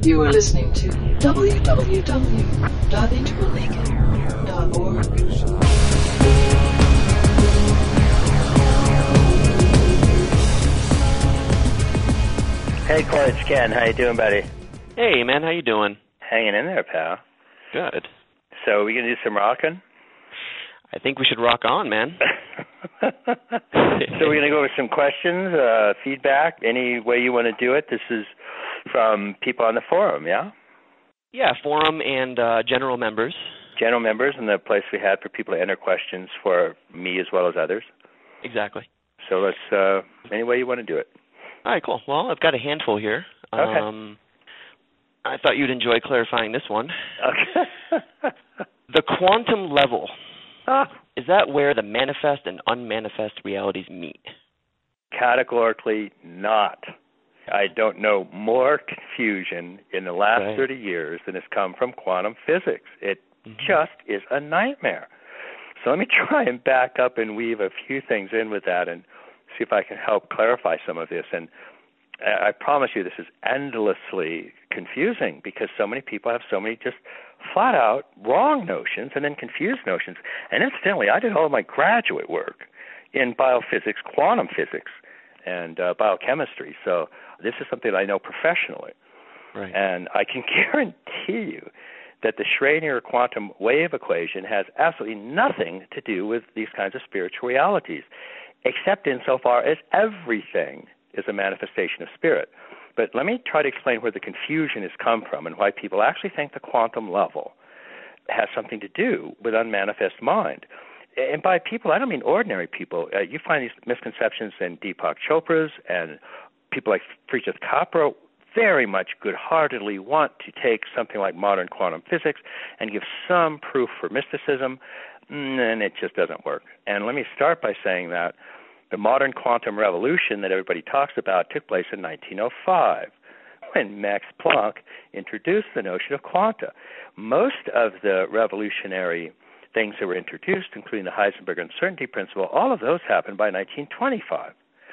You are listening to www.internetlincoln.org. Hey, Clay, it's Ken. How you doing, buddy? Hey, man, how you doing? Hanging in there, pal. Good. So, we gonna do some rocking? I think we should rock on, man. So we're gonna go with some questions, feedback, any way you want to do it. This is from people on the forum, yeah? Yeah, forum and general members. General members, and the place we had for people to enter questions for me as well as others. Exactly. So let's, any way you want to do it. All right, cool. Well, I've got a handful here. Okay. I thought you'd enjoy clarifying this one. Okay. The quantum level, is that where the manifest and unmanifest realities meet? Categorically not. I don't know more confusion in the last 30 years than has come from quantum physics. It just is a nightmare. So let me try and back up and weave a few things in with that and see if I can help clarify some of this. And I promise you this is endlessly confusing because so many people have so many just flat-out wrong notions and then confused notions. And incidentally, I did all of my graduate work in biophysics, quantum physics, and biochemistry. So this is something I know professionally. Right. And I can guarantee you that the Schrödinger quantum wave equation has absolutely nothing to do with these kinds of spiritual realities, except insofar as everything is a manifestation of spirit. But let me try to explain where the confusion has come from and why people actually think the quantum level has something to do with unmanifest mind. And by people, I don't mean ordinary people. You find these misconceptions in Deepak Chopra's and people like Fritjof Capra very much good-heartedly want to take something like modern quantum physics and give some proof for mysticism, and it just doesn't work. And let me start by saying that the modern quantum revolution that everybody talks about took place in 1905 when Max Planck introduced the notion of quanta. Most of the revolutionary things that were introduced, including the Heisenberg uncertainty principle, all of those happened by 1925.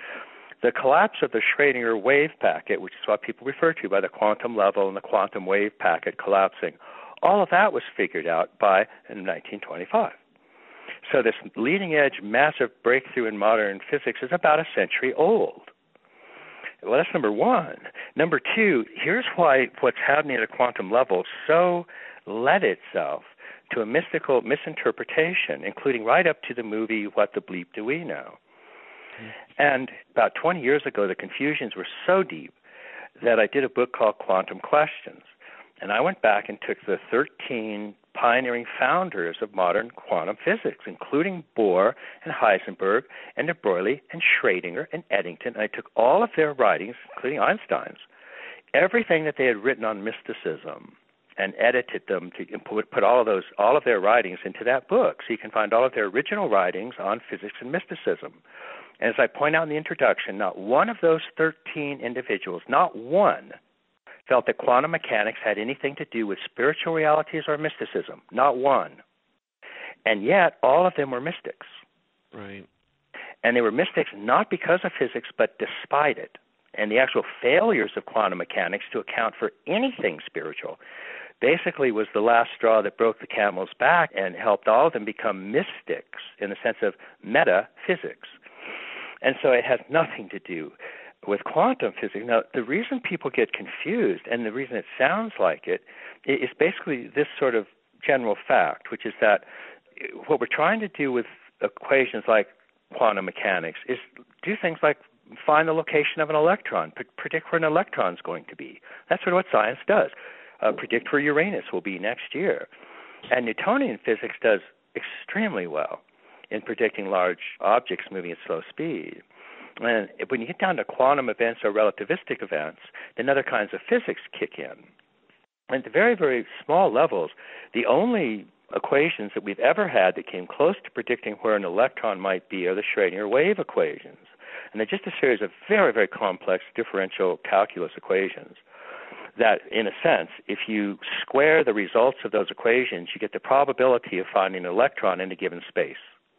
The collapse of the Schrödinger wave packet, which is what people refer to by the quantum level and the quantum wave packet collapsing, all of that was figured out by in 1925. So this leading-edge massive breakthrough in modern physics is about a century old. Well, that's number one. Number two, here's why what's happening at a quantum level so led itself to a mystical misinterpretation, including right up to the movie What the Bleep Do We Know? And about 20 years ago, the confusions were so deep that I did a book called Quantum Questions. And I went back and took the 13 pioneering founders of modern quantum physics, including Bohr and Heisenberg and de Broglie and Schrödinger and Eddington. And I took all of their writings, including Einstein's, everything that they had written on mysticism, and edited them to put all of their writings into that book. So you can find all of their original writings on physics and mysticism. And as I point out in the introduction, not one of those 13 individuals, not one, felt that quantum mechanics had anything to do with spiritual realities or mysticism. Not one. And yet, all of them were mystics. Right. And they were mystics not because of physics, but despite it. And the actual failures of quantum mechanics to account for anything spiritual basically was the last straw that broke the camel's back and helped all of them become mystics in the sense of metaphysics. And so it has nothing to do with quantum physics. Now, the reason people get confused and the reason it sounds like it is basically this sort of general fact, which is that what we're trying to do with equations like quantum mechanics is do things like find the location of an electron, predict where an electron is going to be. That's sort of what science does. Predict where Uranus will be next year. And Newtonian physics does extremely well in predicting large objects moving at slow speed. And when you get down to quantum events or relativistic events, then other kinds of physics kick in. And at the very, very small levels, the only equations that we've ever had that came close to predicting where an electron might be are the Schrödinger wave equations. And they're just a series of very, very complex differential calculus equations that, in a sense, if you square the results of those equations, you get the probability of finding an electron in a given space.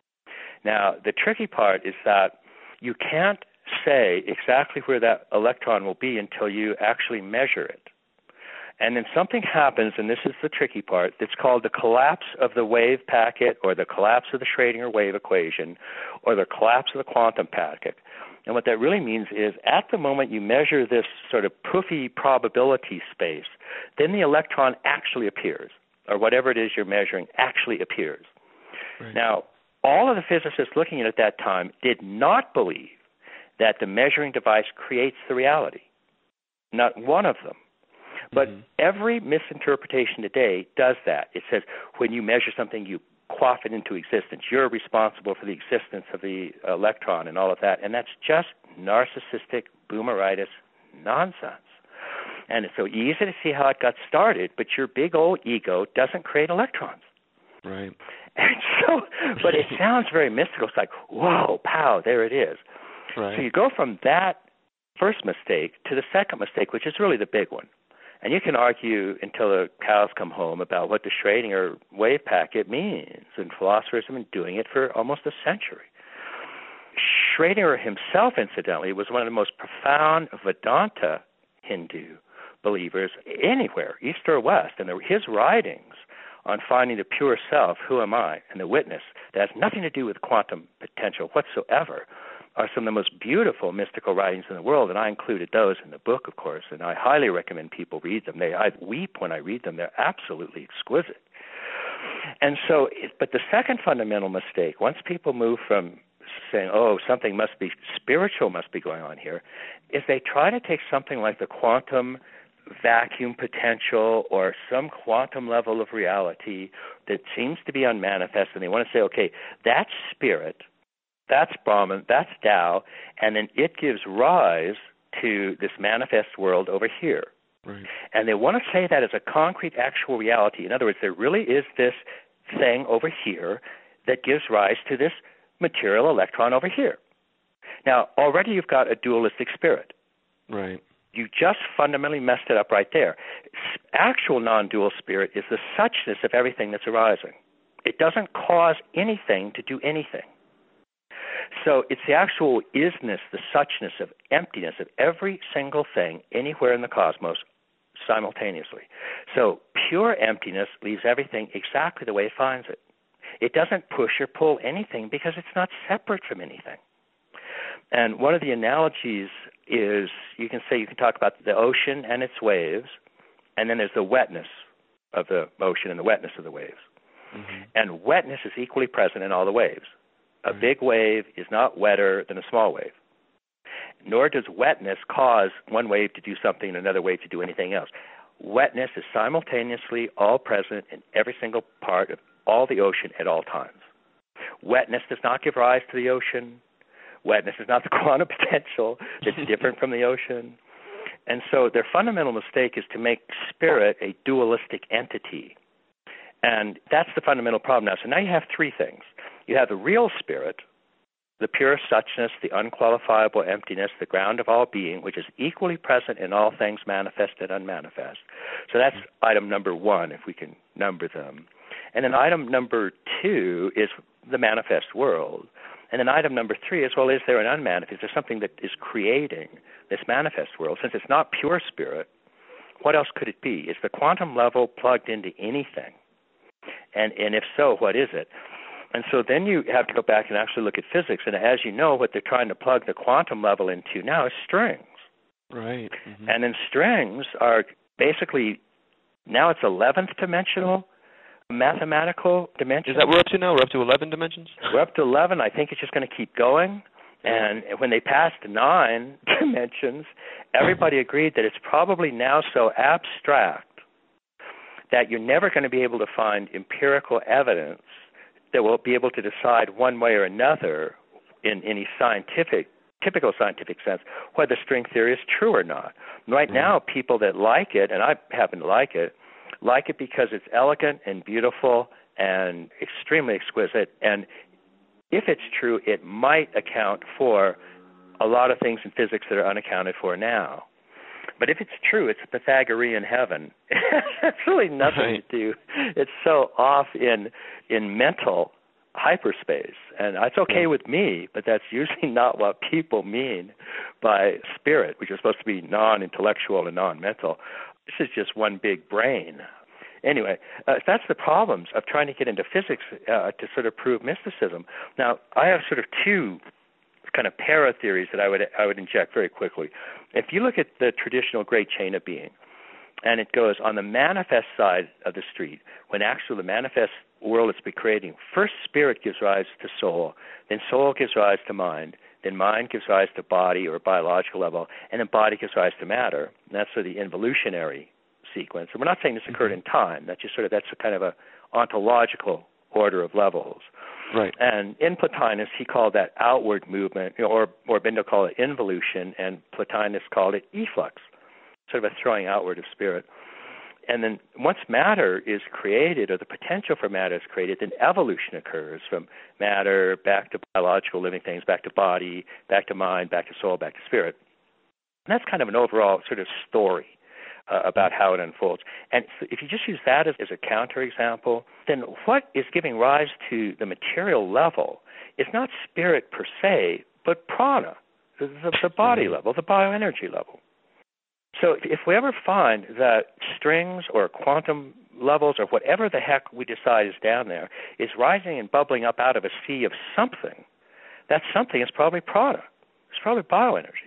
Now, the tricky part is that you can't say exactly where that electron will be until you actually measure it. And then something happens, and this is the tricky part. It's called the collapse of the wave packet, or the collapse of the Schrödinger wave equation, or the collapse of the quantum packet. And what that really means is at the moment you measure this sort of poofy probability space, then the electron actually appears, or whatever it is you're measuring actually appears. Right. Now, all of the physicists looking at it at that time did not believe that the measuring device creates the reality. Not one of them. But every misinterpretation today does that. It says when you measure something, you quaff it into existence. You're responsible for the existence of the electron and all of that. And that's just narcissistic boomeritis nonsense. And it's so easy to see how it got started, but your big old ego doesn't create electrons. Right. And so, but it sounds very mystical. It's like, whoa, pow, there it is. Right. So you go from that first mistake to the second mistake, which is really the big one. And you can argue until the cows come home about what the Schrödinger wave packet means, and philosophers have been doing it for almost a century. Schrödinger himself, incidentally, was one of the most profound Vedanta Hindu believers anywhere, east or west, and his writings on finding the pure self, who am I, and the witness, that has nothing to do with quantum potential whatsoever, are some of the most beautiful mystical writings in the world, and I included those in the book, of course, and I highly recommend people read them. I weep when I read them. They're absolutely exquisite. And so, but the second fundamental mistake, once people move from saying, oh, something must be spiritual must be going on here, is they try to take something like the quantum vacuum potential or some quantum level of reality that seems to be unmanifest, and they want to say, okay, that's spirit, that's Brahman, that's Tao, and then it gives rise to this manifest world over here. Right. And they want to say that as a concrete, actual reality. In other words, there really is this thing over here that gives rise to this material electron over here. Now, already you've got a dualistic spirit. Right. You just fundamentally messed it up right there. Actual non-dual spirit is the suchness of everything that's arising. It doesn't cause anything to do anything. So it's the actual isness, the suchness of emptiness of every single thing anywhere in the cosmos simultaneously. So pure emptiness leaves everything exactly the way it finds it. It doesn't push or pull anything because it's not separate from anything. And one of the analogies is you can talk about the ocean and its waves, and then there's the wetness of the ocean and the wetness of the waves. Mm-hmm. And wetness is equally present in all the waves. A big wave is not wetter than a small wave. Nor does wetness cause one wave to do something and another wave to do anything else. Wetness is simultaneously all present in every single part of all the ocean at all times. Wetness does not give rise to the ocean. Wetness is not the quantum potential that's different from the ocean. And so their fundamental mistake is to make spirit a dualistic entity. And that's the fundamental problem now. So now you have three things. You have the real spirit, the pure suchness, the unqualifiable emptiness, the ground of all being, which is equally present in all things manifest and unmanifest. So that's item number one, if we can number them. And then item number two is the manifest world. And then item number three is, well, is there an unmanifest? Is there something that is creating this manifest world? Since it's not pure spirit, what else could it be? Is the quantum level plugged into anything? And if so, what is it? And so then you have to go back and actually look at physics. And as you know, what they're trying to plug the quantum level into now is strings. Right. Mm-hmm. And then strings are basically, now it's 11th dimensional mathematical dimension. Is that what we're up to now? We're up to 11 dimensions? We're up to 11. I think it's just going to keep going. And when they passed 9 dimensions, everybody agreed that it's probably now so abstract that you're never going to be able to find empirical evidence that will be able to decide one way or another in any typical scientific sense, whether string theory is true or not. Right now, people that like it, and I happen to like it because it's elegant and beautiful and extremely exquisite. And if it's true, it might account for a lot of things in physics that are unaccounted for now. But if it's true, it's a Pythagorean heaven. It's really nothing to do. It's so off in mental hyperspace. And that's okay with me, but that's usually not what people mean by spirit, which is supposed to be non-intellectual and non-mental. This is just one big brain. Anyway, that's the problems of trying to get into physics to sort of prove mysticism. Now, I have sort of two kind of para-theories that I would inject very quickly. If you look at the traditional great chain of being, and it goes on the manifest side of the street, when actually the manifest world is creating, first spirit gives rise to soul, then soul gives rise to mind, then mind gives rise to body or biological level, and then body gives rise to matter. And that's sort of the involutionary sequence. And we're not saying this occurred in time. That's just that's a kind of a ontological order of levels. Right. And in Plotinus, he called that outward movement, or Bindal called it involution, and Plotinus called it efflux, sort of a throwing outward of spirit. And then once matter is created, or the potential for matter is created, then evolution occurs from matter back to biological living things, back to body, back to mind, back to soul, back to spirit. And that's kind of an overall sort of story about how it unfolds. And so if you just use that as a counterexample, then what is giving rise to the material level is not spirit per se, but prana, the body level, the bioenergy level. So if we ever find that strings or quantum levels or whatever the heck we decide is down there is rising and bubbling up out of a sea of something, that something is probably prana. It's probably bioenergy.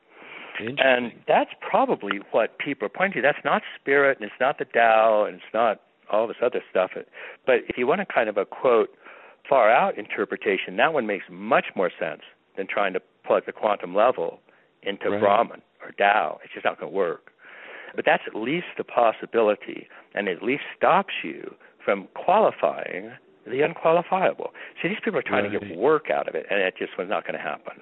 And that's probably what people are pointing to. That's not spirit, and it's not the Tao, and it's not all this other stuff. But if you want a kind of a, quote, far-out interpretation, that one makes much more sense than trying to plug the quantum level into Brahman or Tao. It's just not going to work. But that's at least a possibility, and it at least stops you from qualifying the unqualifiable. See, these people are trying to get work out of it, and it just was not going to happen.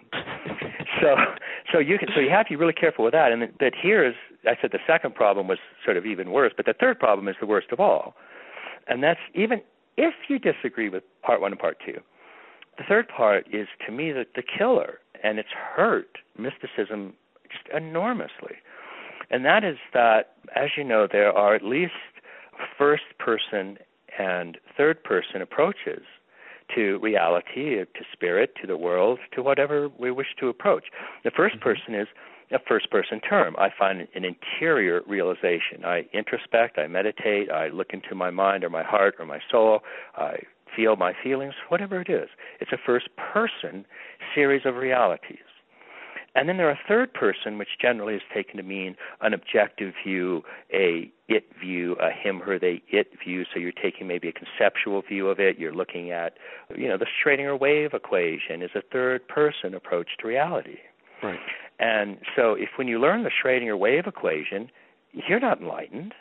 So you have to be really careful with that. And that here is, I said the second problem was sort of even worse, but the third problem is the worst of all. And that's even if you disagree with part one and part two, the third part is, to me, the killer, and it's hurt mysticism just enormously. And that is that, as you know, there are at least first-person and third-person approaches to reality, to spirit, to the world, to whatever we wish to approach. The first person is a first-person term. I find an interior realization. I introspect, I meditate, I look into my mind or my heart or my soul, I feel my feelings, whatever it is. It's a first-person series of realities. And then there are third person, which generally is taken to mean an objective view, a it view, a him, her, they, it view. So you're taking maybe a conceptual view of it. You're looking at, the Schrödinger wave equation is a third person approach to reality. Right. And so when you learn the Schrödinger wave equation, you're not enlightened.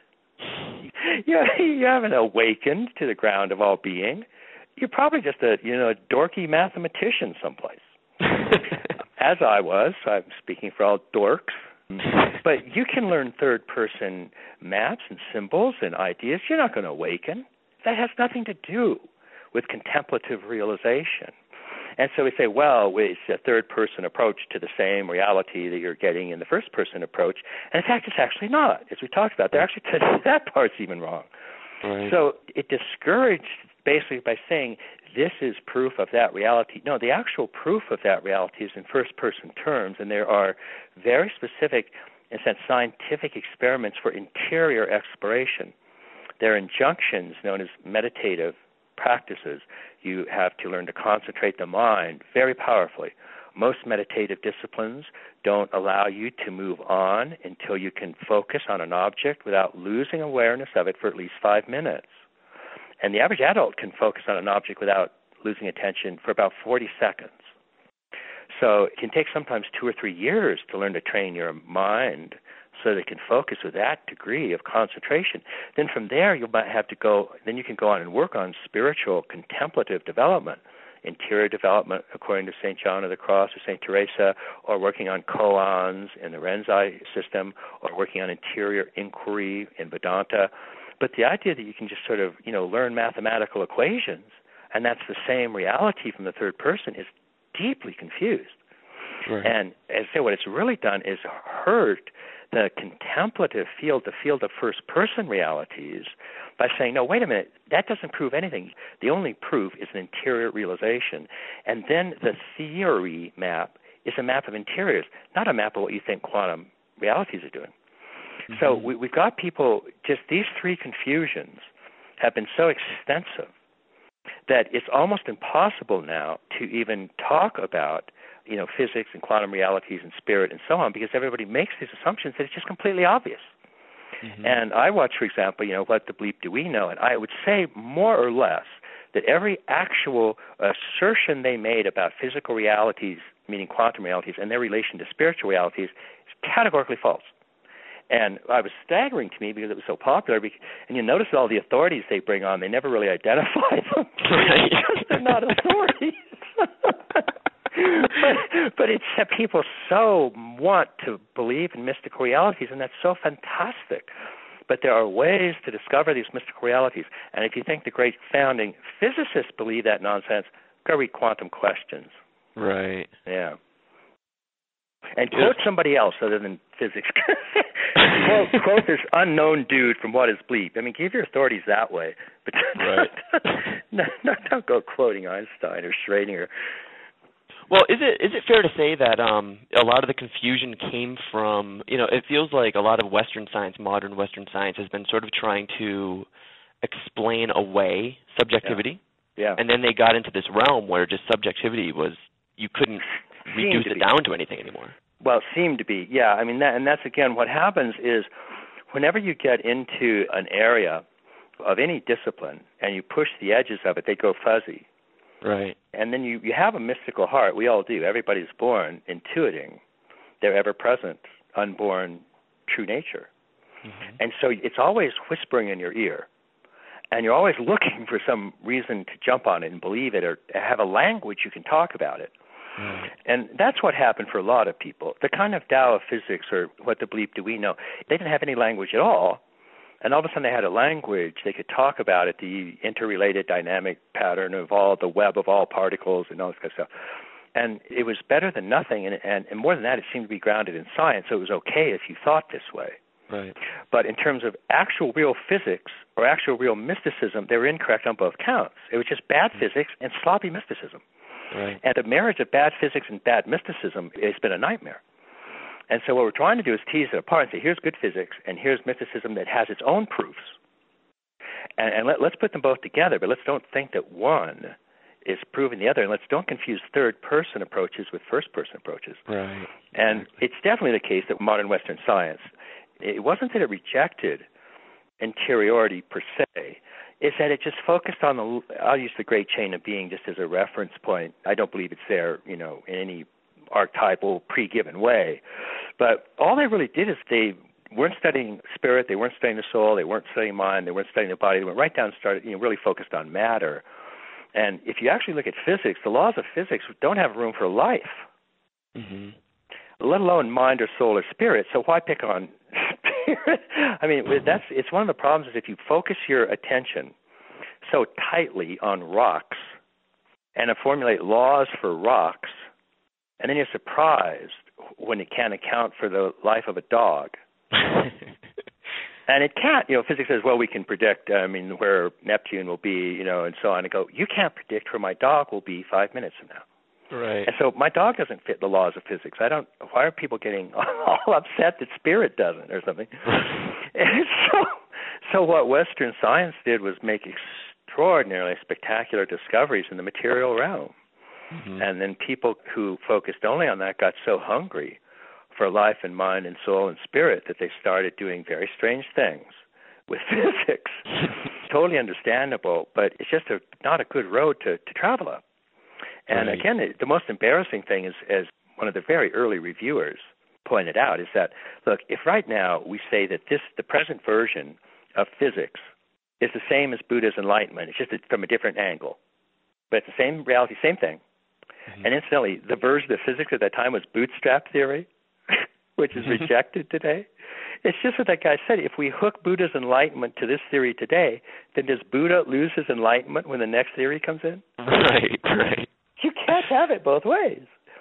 You haven't awakened to the ground of all being. You're probably just a dorky mathematician someplace. As I was, I'm speaking for all dorks. But you can learn third-person maps and symbols and ideas. You're not going to awaken. That has nothing to do with contemplative realization. And so we say, well, it's a third-person approach to the same reality that you're getting in the first-person approach. And in fact, it's actually not. As we talked about, that part's even wrong. Right. So it discouraged basically by saying this is proof of that reality. No, the actual proof of that reality is in first-person terms, and there are very specific, in a sense, scientific experiments for interior exploration. There are injunctions known as meditative practices. You have to learn to concentrate the mind very powerfully. Most meditative disciplines don't allow you to move on until you can focus on an object without losing awareness of it for at least 5 minutes. And the average adult can focus on an object without losing attention for about 40 seconds. So it can take sometimes 2 or 3 years to learn to train your mind so that it can focus with that degree of concentration. Then from there, you can go on and work on spiritual contemplative development, interior development according to St. John of the Cross or St. Teresa, or working on koans in the Rinzai system, or working on interior inquiry in Vedanta. But the idea that you can just sort of, learn mathematical equations, and that's the same reality from the third person, is deeply confused. Right. And as I say, what it's really done is hurt the contemplative field, the field of first-person realities, by saying, no, wait a minute, that doesn't prove anything. The only proof is an interior realization. And then the theory map is a map of interiors, not a map of what you think quantum realities are doing. Mm-hmm. So we've got people, just these three confusions have been so extensive that it's almost impossible now to even talk about, physics and quantum realities and spirit and so on, because everybody makes these assumptions that it's just completely obvious. Mm-hmm. And I watch, for example, What the Bleep Do We Know? And I would say more or less that every actual assertion they made about physical realities, meaning quantum realities, and their relation to spiritual realities is categorically false. And it was staggering to me because it was so popular. And you notice all the authorities they bring on, they never really identify them because they're not authorities. but it's that people so want to believe in mystical realities, and that's so fantastic. But there are ways to discover these mystical realities. And if you think the great founding physicists believe that nonsense, go read Quantum Questions. Right. Yeah. And quote somebody else other than physics. quote this unknown dude from What is Bleep. I mean, give your authorities that way. But don't go quoting Einstein or Schrödinger. Well, is it fair to say that a lot of the confusion came from, it feels like a lot of Western science, modern Western science, has been sort of trying to explain away subjectivity. Yeah. And then they got into this realm where just subjectivity was, you couldn't reduce it down to anything anymore. Well, it seemed to be, yeah. I mean, that's again, what happens is whenever you get into an area of any discipline and you push the edges of it, they go fuzzy. Right. And then you have a mystical heart. We all do. Everybody's born intuiting their ever-present, unborn, true nature. Mm-hmm. And so it's always whispering in your ear. And you're always looking for some reason to jump on it and believe it or have a language you can talk about it. Mm. And that's what happened for a lot of people. The kind of Tao of physics, or What the Bleep Do We Know, they didn't have any language at all. And all of a sudden they had a language. They could talk about it, the interrelated dynamic pattern of all the web of all particles and all this kind of stuff. And it was better than nothing. And more than that, it seemed to be grounded in science. So it was okay if you thought this way. Right. But in terms of actual real physics or actual real mysticism, they were incorrect on both counts. It was just bad physics and sloppy mysticism. Right. And the marriage of bad physics and bad mysticism has been a nightmare. And so what we're trying to do is tease it apart and say, here's good physics and here's mysticism that has its own proofs. And let's put them both together, but let's don't think that one is proving the other, and let's don't confuse third-person approaches with first-person approaches. Right. And it's definitely the case that modern Western science, it wasn't that it rejected interiority per se, it's that it just focused on I'll use the great chain of being just as a reference point. I don't believe it's there, in any archetypal, pre-given way. But all they really did is they weren't studying spirit, they weren't studying the soul, they weren't studying mind, they weren't studying the body. They went right down and started, really focused on matter. And if you actually look at physics, the laws of physics don't have room for life, mm-hmm. let alone mind or soul or spirit. So why pick on spirit? I mean, it's one of the problems is if you focus your attention so tightly on rocks and formulate laws for rocks, and then you're surprised when it can't account for the life of a dog. And it can't, physics says, well, we can predict, where Neptune will be, and so on. And go, you can't predict where my dog will be 5 minutes from now. Right. And so my dog doesn't fit the laws of physics. Why are people getting all upset that spirit doesn't or something? And so what Western science did was make extraordinarily spectacular discoveries in the material realm. Mm-hmm. And then people who focused only on that got so hungry for life and mind and soul and spirit that they started doing very strange things with physics. Totally understandable, but it's just not a good road to travel up. And right. Again, the most embarrassing thing is, as one of the very early reviewers pointed out, is that, look, if right now we say that the present version of physics is the same as Buddha's enlightenment, it's just from a different angle, but it's the same reality, same thing. Mm-hmm. And incidentally, the version of physics at that time was bootstrap theory, which is rejected today. It's just what that guy said. If we hook Buddha's enlightenment to this theory today, then does Buddha lose his enlightenment when the next theory comes in? Right. You can't have it both ways.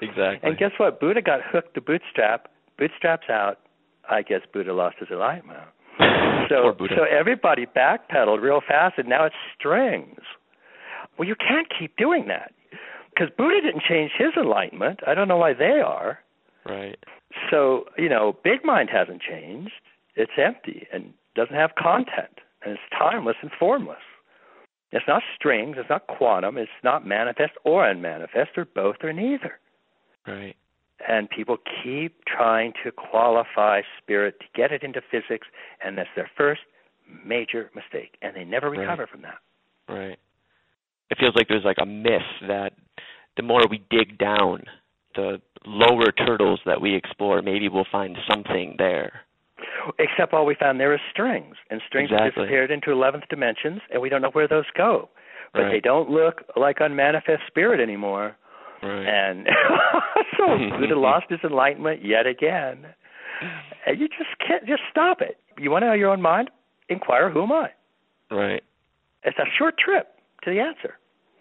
Exactly. And guess what? Buddha got hooked to bootstrap. Bootstraps out. I guess Buddha lost his enlightenment. Poor Buddha. So everybody backpedaled real fast, and now it's strings. Well, you can't keep doing that because Buddha didn't change his enlightenment. I don't know why they are. Right. So, Big Mind hasn't changed. It's empty and doesn't have content, and it's timeless and formless. It's not strings. It's not quantum. It's not manifest or unmanifest or both or neither. Right. And people keep trying to qualify spirit to get it into physics, and that's their first major mistake, and they never recover from that. Right. It feels like there's like a myth that the more we dig down, the lower turtles that we explore, maybe we'll find something there. Except all we found there is strings, and strings have disappeared into 11th dimensions, and we don't know where those go. But they don't look like unmanifest spirit anymore. Right. And so Buddha lost his enlightenment yet again. And you just can't stop it. You want to know your own mind? Inquire, who am I? Right. It's a short trip to the answer.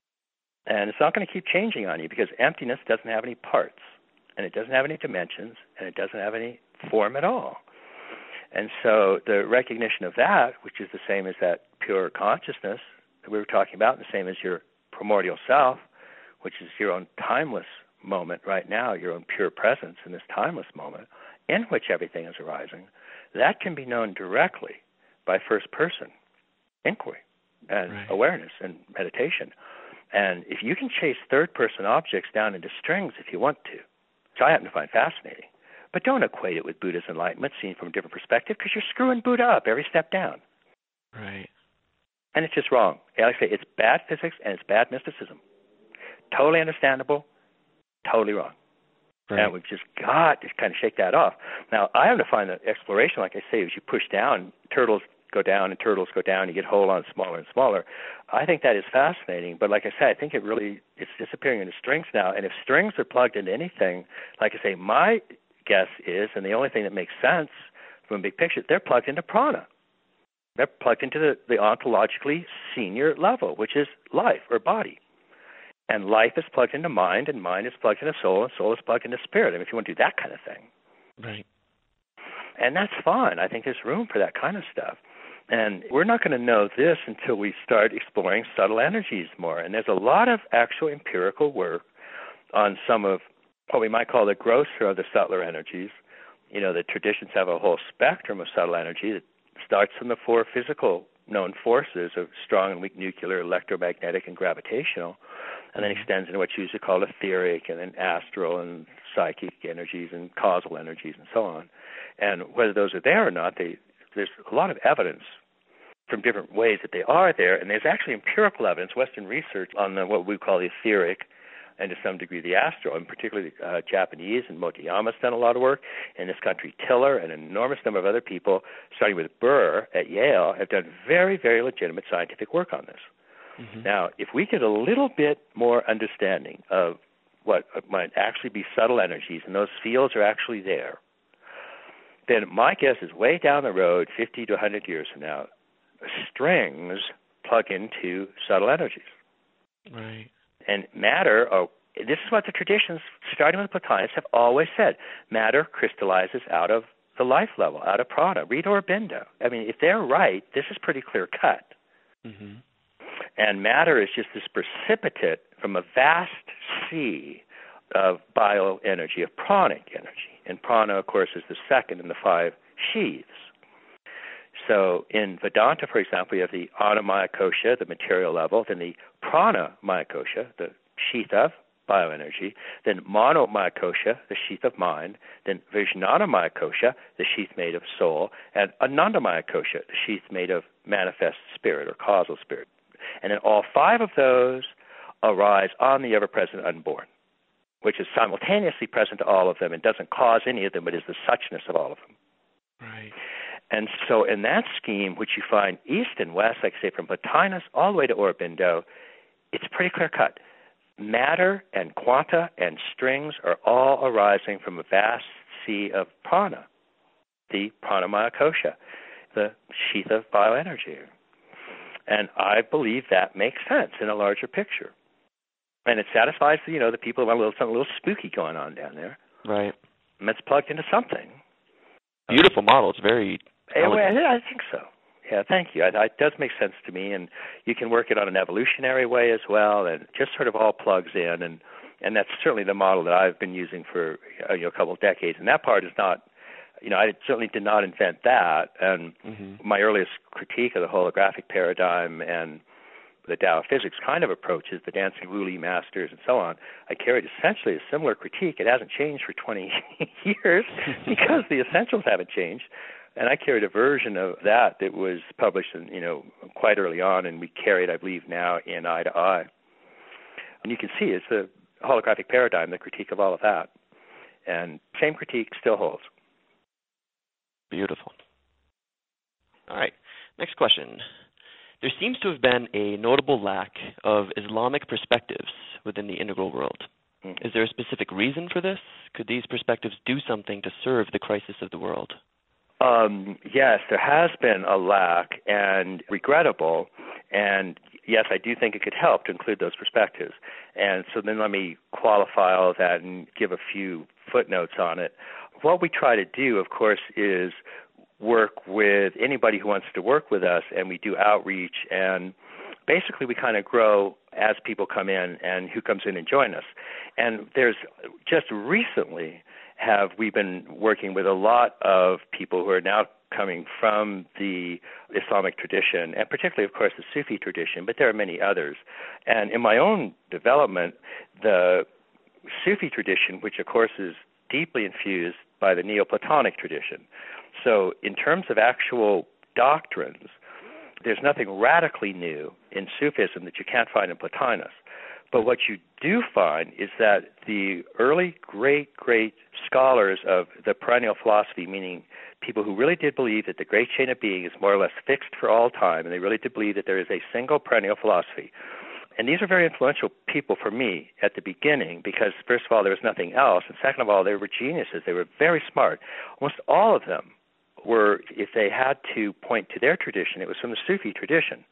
And it's not going to keep changing on you because emptiness doesn't have any parts, and it doesn't have any dimensions, and it doesn't have any form at all. And so the recognition of that, which is the same as that pure consciousness that we were talking about, the same as your primordial self, which is your own timeless moment right now, your own pure presence in this timeless moment in which everything is arising, that can be known directly by first-person inquiry and awareness and meditation. And if you can chase third-person objects down into strings if you want to, which I happen to find fascinating, but don't equate it with Buddha's enlightenment seen from a different perspective because you're screwing Buddha up every step down. Right. And it's just wrong. Like I say, it's bad physics and it's bad mysticism. Totally understandable, totally wrong. Right. And we've just got to kind of shake that off. Now, I have to find that exploration, like I say, as you push down, turtles go down and turtles go down, you get hold on smaller and smaller. I think that is fascinating, but like I said, I think it's disappearing into strings now, and if strings are plugged into anything, like I say, my guess is, and the only thing that makes sense from a big picture, they're plugged into prana. They're plugged into the ontologically senior level, which is life or body. And life is plugged into mind, and mind is plugged into soul, and soul is plugged into spirit. I mean, if you want to do that kind of thing. Right. And that's fine. I think there's room for that kind of stuff. And we're not going to know this until we start exploring subtle energies more. And there's a lot of actual empirical work on some of what we might call the grosser of the subtler energies. The traditions have a whole spectrum of subtle energy that starts from the four physical known forces of strong and weak nuclear, electromagnetic, and gravitational, and then extends into what's usually called etheric, and then astral and psychic energies and causal energies and so on. And whether those are there or not, there's a lot of evidence from different ways that they are there, and there's actually empirical evidence, Western research on what we call the etheric and to some degree the astral, and particularly Japanese, and Motoyama's done a lot of work. In this country, Tiller and an enormous number of other people, starting with Burr at Yale, have done very, very legitimate scientific work on this. Mm-hmm. Now, if we get a little bit more understanding of what might actually be subtle energies, and those fields are actually there, then my guess is way down the road, 50 to 100 years from now, strings plug into subtle energies. Right. And matter, this is what the traditions, starting with Plotinus, have always said. Matter crystallizes out of the life level, out of prana. Read Aurobindo. I mean, if they're right, this is pretty clear cut. Mm-hmm. And matter is just this precipitate from a vast sea of bioenergy, of pranic energy. And prana, of course, is the second in the five sheaths. So in Vedanta, for example, you have the Annamaya Kosha, the material level, then the Pranamaya Kosha, the sheath of bioenergy, then Manomaya Kosha, the sheath of mind, then Vijnanamaya Kosha, the sheath made of soul, and Anandamaya Kosha, the sheath made of manifest spirit or causal spirit. And then all five of those arise on the ever-present unborn, which is simultaneously present to all of them and doesn't cause any of them, but is the suchness of all of them. Right. And so in that scheme, which you find east and west, like say from Plotinus all the way to Aurobindo, it's pretty clear-cut. Matter and quanta and strings are all arising from a vast sea of prana, the Pranamaya Kosha, the sheath of bioenergy. And I believe that makes sense in a larger picture. And it satisfies the people who want something a little spooky going on down there. Right. And it's plugged into something. Beautiful model. It's very elegant. I think so. Yeah, thank you. It does make sense to me, and you can work it on an evolutionary way as well, and just sort of all plugs in, and that's certainly the model that I've been using for a couple of decades. And that part is not, I certainly did not invent that. And my earliest critique of the holographic paradigm and the Tao of physics kind of approaches, the dancing Wooly masters and so on, I carried essentially a similar critique. It hasn't changed for 20 years because the essentials haven't changed. And I carried a version of that was published quite early on, and we carry it, I believe, now in Eye to Eye. And you can see it's the holographic paradigm, the critique of all of that. And same critique still holds. Beautiful. All right, next question. There seems to have been a notable lack of Islamic perspectives within the integral world. Is there a specific reason for this? Could these perspectives do something to serve the crisis of the world? Yes, there has been a lack, and regrettable, and yes, I do think it could help to include those perspectives. And so then let me qualify all of that and give a few footnotes on it. What we try to do, of course, is work with anybody who wants to work with us, and we do outreach, and basically we kind of grow as people come in and who comes in and join us. And there's just recently we've been working with a lot of people who are now coming from the Islamic tradition, and particularly, of course, the Sufi tradition, but there are many others. And in my own development, the Sufi tradition, which of course is deeply infused by the Neoplatonic tradition. So in terms of actual doctrines, there's nothing radically new in Sufism that you can't find in Plotinus. But what you do find is that the early great scholars of the perennial philosophy, meaning people who really did believe that the great chain of being is more or less fixed for all time, and they really did believe that there is a single perennial philosophy. And these are very influential people for me at the beginning because, first of all, there was nothing else, and second of all, they were geniuses. They were very smart. Almost all of them were, if they had to point to their tradition, it was from the Sufi tradition.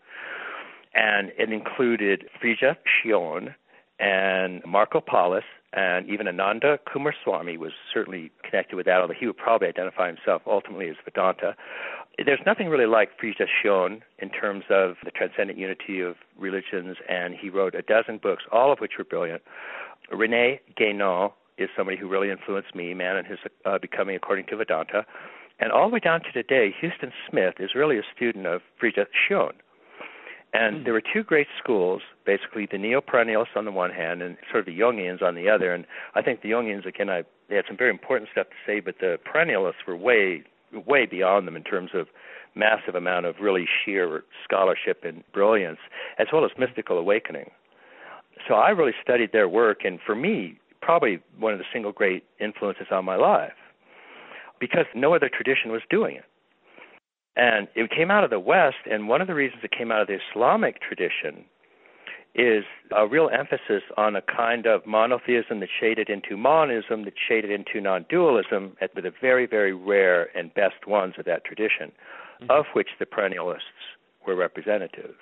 And it included Frija Shion and Marco Paulus, and even Ananda Kumaraswamy was certainly connected with that, although he would probably identify himself ultimately as Vedanta. There's nothing really like Frija Shion in terms of the transcendent unity of religions, and he wrote a dozen books, all of which were brilliant. René Guénon is somebody who really influenced me, man, and his becoming according to Vedanta. And all the way down to today, Huston Smith is really a student of Frija Shion. And there were two great schools, basically the Neo-Perennialists on the one hand and sort of the Jungians on the other. And I think the Jungians, again, they had some very important stuff to say, but the Perennialists were way beyond them in terms of massive amount of really sheer scholarship and brilliance, as well as mystical awakening. So I really studied their work, and for me, probably one of the single great influences on my life, because no other tradition was doing it. And it came out of the West, and one of the reasons it came out of the Islamic tradition is a real emphasis on a kind of monotheism that shaded into monism, that shaded into non-dualism, with the very, very rare and best ones of that tradition, of which the perennialists were representatives.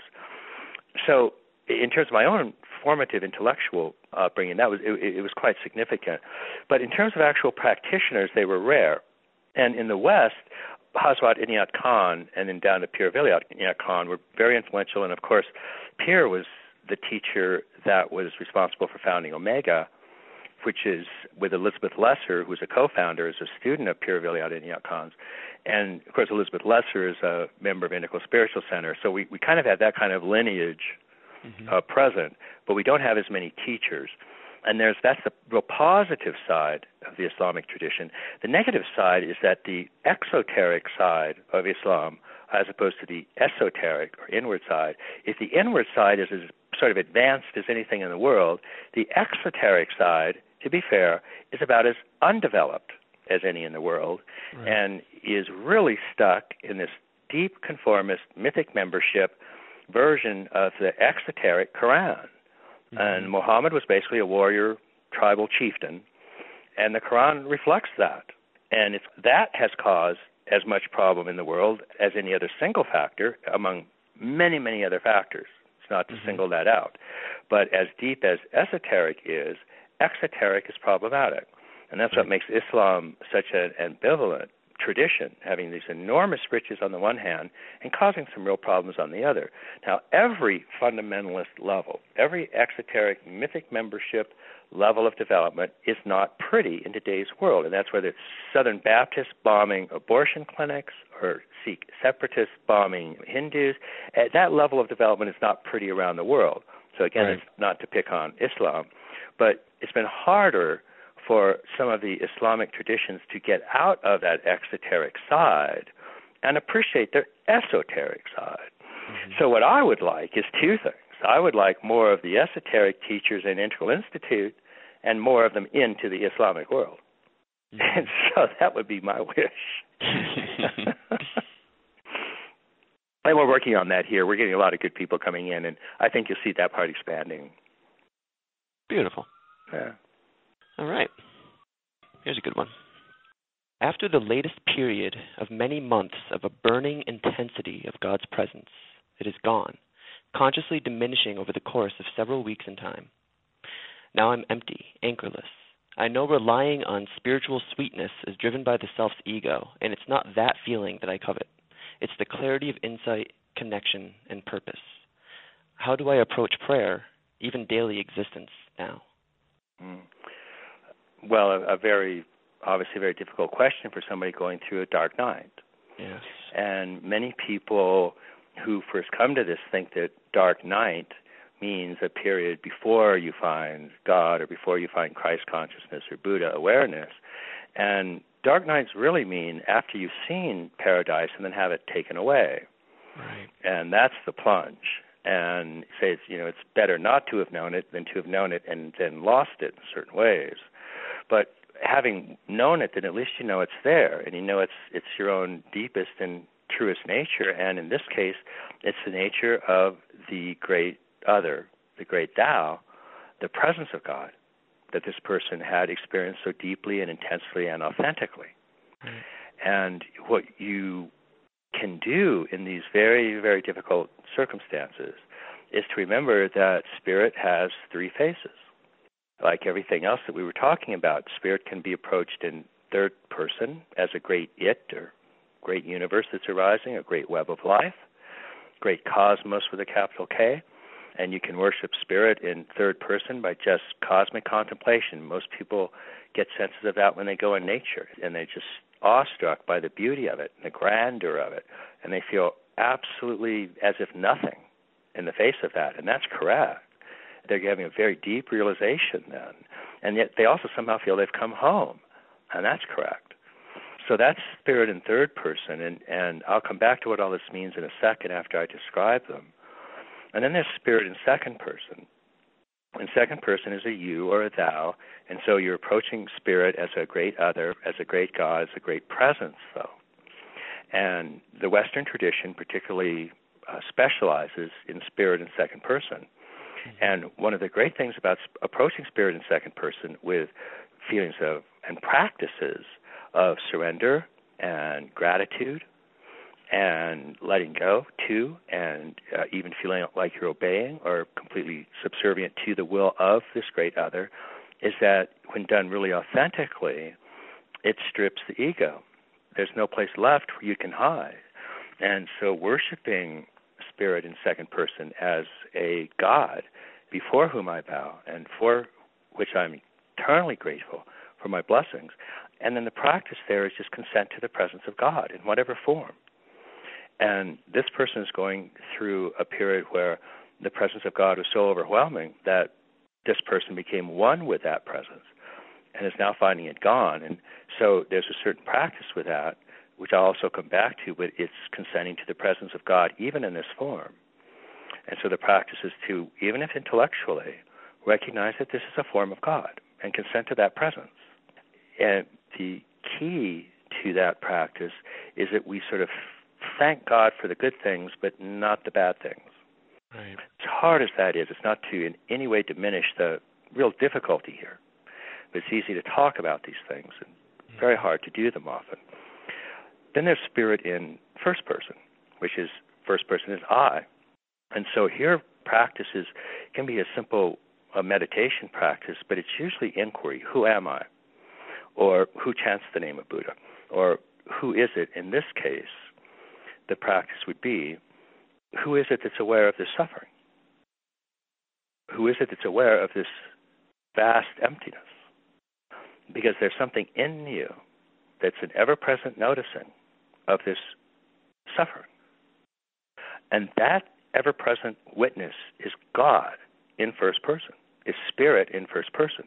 So in terms of my own formative intellectual upbringing, it was quite significant. But in terms of actual practitioners, they were rare. And in the West, Hazrat Inayat Khan and then down to Pir Vilayat Inayat Khan were very influential. And, of course, Pir was the teacher that was responsible for founding Omega, which is with Elizabeth Lesser, who was a co-founder, as a student of Pir Vilayat Inayat Khan's. And, of course, Elizabeth Lesser is a member of Integral Spiritual Center. So we kind of have that kind of lineage present, but we don't have as many teachers. And that's the real positive side of the Islamic tradition. The negative side is that the exoteric side of Islam, as opposed to the esoteric or inward side, if the inward side is as sort of advanced as anything in the world, the exoteric side, to be fair, is about as undeveloped as any in the world, right, and is really stuck in this deep conformist mythic membership version of the exoteric Quran. And Muhammad was basically a warrior tribal chieftain, and the Quran reflects that. And that has caused as much problem in the world as any other single factor among many, many other factors. It's not to single that out. But as deep as esoteric is, exoteric is problematic. And that's what makes Islam such an ambivalent tradition, having these enormous riches on the one hand and causing some real problems on the other. Now, every fundamentalist level, every exoteric mythic membership level of development is not pretty in today's world, and that's whether it's Southern Baptists bombing abortion clinics or Sikh separatists bombing Hindus. At that level of development is not pretty around the world. So again, It's not to pick on Islam, but it's been harder for some of the Islamic traditions to get out of that exoteric side and appreciate their esoteric side. So what I would like is two things. I would like more of the esoteric teachers in Integral Institute and more of them into the Islamic world. And so that would be my wish. And we're working on that here. We're getting a lot of good people coming in, and I think you'll see that part expanding. Beautiful. Yeah. All right. Here's a good one. After the latest period of many months of a burning intensity of God's presence, it is gone, consciously diminishing over the course of several weeks in time. Now I'm empty, anchorless. I know relying on spiritual sweetness is driven by the self's ego, and it's not that feeling that I covet. It's the clarity of insight, connection, and purpose. How do I approach prayer, even daily existence, now? Well, obviously very difficult question for somebody going through a dark night. Yes. And many people who first come to this think that dark night means a period before you find God or before you find Christ consciousness or Buddha awareness. And dark nights really mean after you've seen paradise and then have it taken away. Right. And that's the plunge. And say it's better not to have known it than to have known it and then lost it in certain ways. But having known it, then at least you know it's there, and you know it's your own deepest and truest nature. And in this case, it's the nature of the great other, the great Tao, the presence of God that this person had experienced so deeply and intensely and authentically. Right. And what you can do in these very, very difficult circumstances is to remember that spirit has three faces. Like everything else that we were talking about, spirit can be approached in third person as a great it or great universe that's arising, a great web of life, great cosmos with a capital K. And you can worship spirit in third person by just cosmic contemplation. Most people get senses of that when they go in nature, and they're just awestruck by the beauty of it, and the grandeur of it, and they feel absolutely as if nothing in the face of that, and that's correct. They're having a very deep realization then, and yet they also somehow feel they've come home, and that's correct. So that's spirit in third person, and I'll come back to what all this means in a second after I describe them. And then there's spirit in second person. And second person is a you or a thou, and so you're approaching spirit as a great other, as a great God, as a great presence, though. And the Western tradition particularly specializes in spirit in second person. And one of the great things about approaching spirit in second person with feelings of and practices of surrender and gratitude and letting go to, and even feeling like you're obeying or completely subservient to the will of this great other, is that when done really authentically, it strips the ego. There's no place left where you can hide. And so worshiping spirit in second person as a God before whom I bow and for which I'm eternally grateful for my blessings. And then the practice there is just consent to the presence of God in whatever form. And this person is going through a period where the presence of God was so overwhelming that this person became one with that presence and is now finding it gone. And so there's a certain practice with that, which I'll also come back to, but it's consenting to the presence of God even in this form. And so the practice is to, even if intellectually, recognize that this is a form of God and consent to that presence. And the key to that practice is that we sort of thank God for the good things, but not the bad things. Right. As hard as that is, it's not to in any way diminish the real difficulty here. But it's easy to talk about these things and very hard to do them often. Then there's spirit in first person, which is first person is I. And so here practice can be a simple meditation practice, but it's usually inquiry. Who am I? Or who chants the name of Buddha? Or who is it? In this case, the practice would be, who is it that's aware of this suffering? Who is it that's aware of this vast emptiness? Because there's something in you that's an ever-present noticing of this suffering. And that ever-present witness is God in first person, is spirit in first person.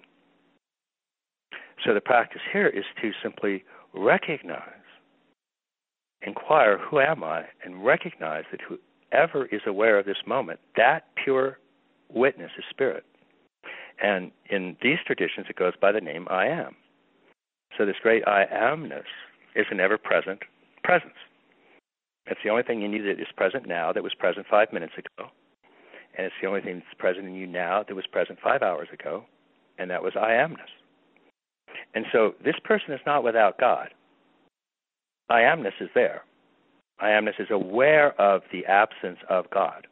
So the practice here is to simply recognize, inquire, who am I, and recognize that whoever is aware of this moment, that pure witness is spirit. And in these traditions, it goes by the name I am. So this great I amness is an ever-present presence. It's the only thing in you that is present now that was present 5 minutes ago. And it's the only thing that's present in you now that was present 5 hours ago, and that was I amness. And so this person is not without God. I amness is there. I amness is aware of the absence of God.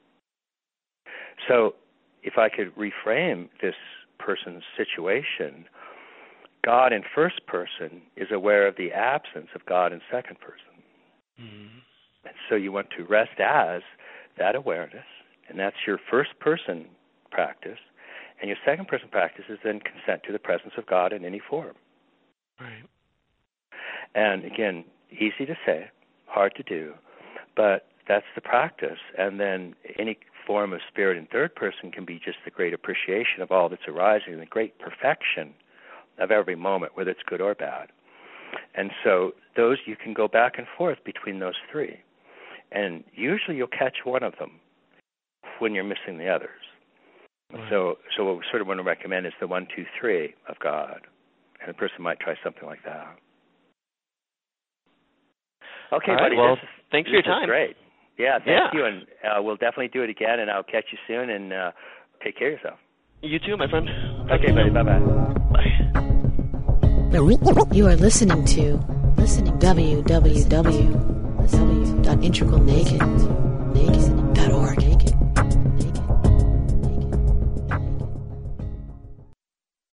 So if I could reframe this person's situation, God in first person is aware of the absence of God in second person. Mm-hmm. And so you want to rest as that awareness, and that's your first person practice. And your second person practice is then consent to the presence of God in any form. Right. And again, easy to say, hard to do, but that's the practice. And then any form of spirit in third person can be just the great appreciation of all that's arising and the great perfection of every moment, whether it's good or bad. And so those, you can go back and forth between those three. And usually you'll catch one of them when you're missing the others. Right. So what we sort of want to recommend is the 1, 2, 3 of God. And a person might try something like that. Okay, all right, buddy. Well, thanks for your time. Great. Yeah, thank you. And we'll definitely do it again, and I'll catch you soon. And take care of yourself. You too, my friend. Okay, buddy. Bye-bye. Bye. You are listening to www.integralnaked.